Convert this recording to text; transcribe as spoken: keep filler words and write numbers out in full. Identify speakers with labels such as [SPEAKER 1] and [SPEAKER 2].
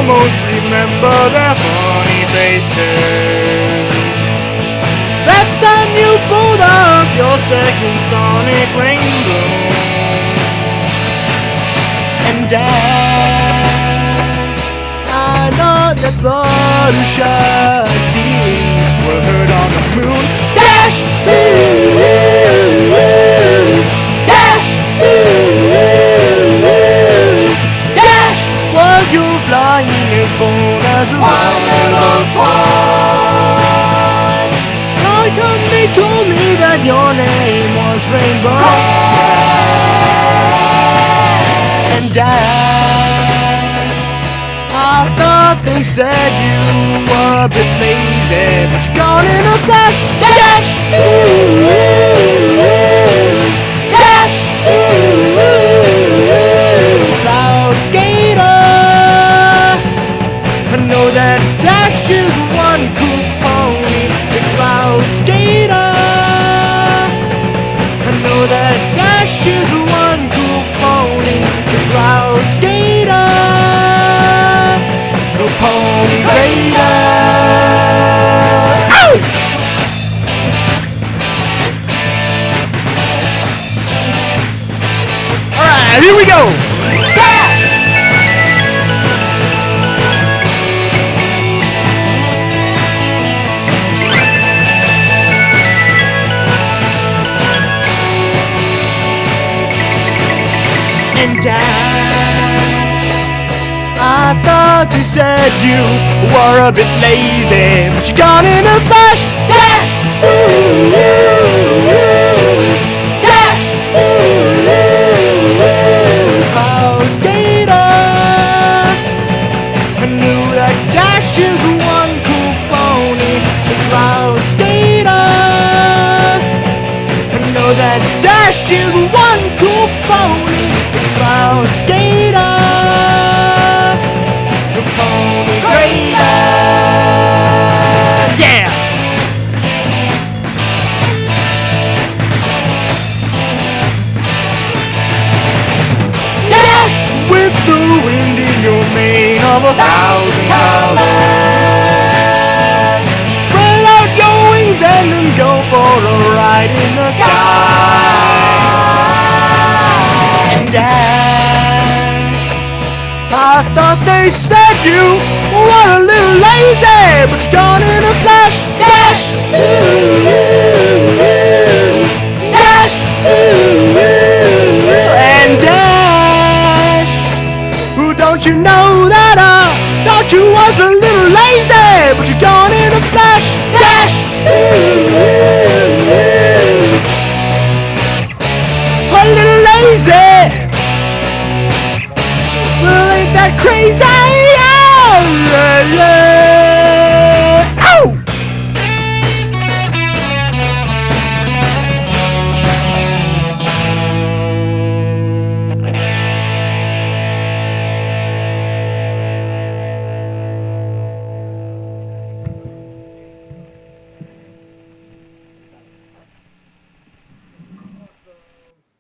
[SPEAKER 1] almost remember their funny faces. That time you pulled off your second sonic rainbow, and Dash, I know that Fluttershy's tears were heard on the moon. Dash, ooh, ooh, ooh. Dash, ooh, ooh, ooh. Dash was your flying as bold as a one little swan. How come they told me that your name was Rainbow? And Dash, I thought they said you were a bit lazy, but you're gone in a flash. Dash, ooh, ooh, ooh. Dash, ooh, ooh, ooh. Cloud Skater, I know that Dash is one cool pony. The Cloud Skater, I know that Dash is one cool pony. The Cloud Skater, the Pony Raider. Ow! Alright, here we go! And Dash, I thought they said you were a bit lazy, but you're gone in a flash. Dash, ooh, ooh, ooh. Dash, ooh, ooh, ooh. Cloud Skater, I knew that Dash is one cool pony. The Cloud Skater, I know that Dash is one cool pony. Cloud Skater, the Pony Raider. Yeah! Dash with the wind in your mane of a thousand colors. Spread out your wings and then go for a ride in the sky. And Dash, I thought they said you were a little lazy, but you're gone in a flash. Dash, ooh, ooh, ooh. Dash, ooh, ooh, ooh. And Dash, ooh, don't you know that I thought you was a little lazy, but you're gone in a flash. Dash, ooh, ooh, ooh. A little lazy. Well, ain't that crazy? Yeah, yeah, yeah.